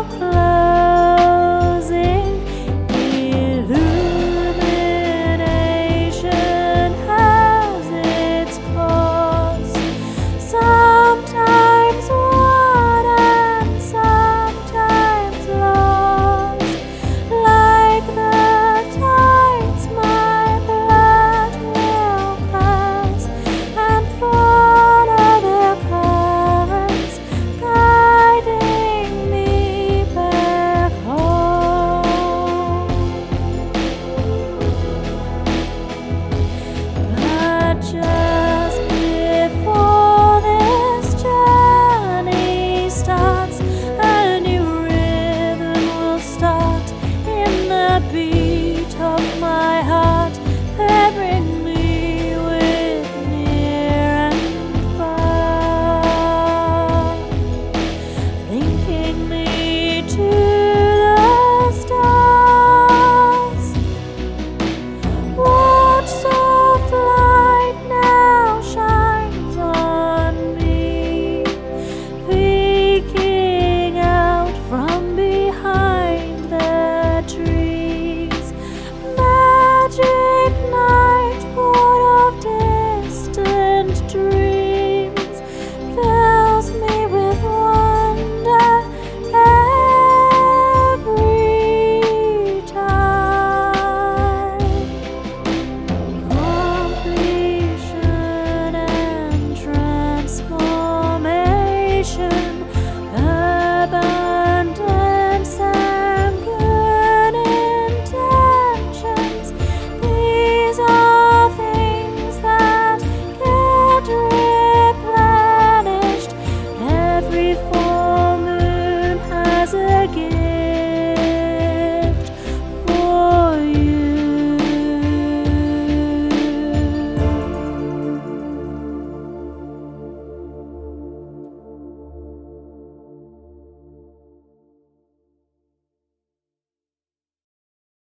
closing. Illumination has its cause. Sometimes won and sometimes lost. Like the tides my blood will pass and follow the currents guiding me back home. But just before this journey starts, a new rhythm will start in the beat of my heart, pairing me with near and far, linking me to the stars. What soft light now shines on me, peeking out from behind the trees. Magic night, port of distant dreams, fills me with wonder every time. Completion and transformation, abundance and good intentions. These are things that get replenished. Every full moon has a gift.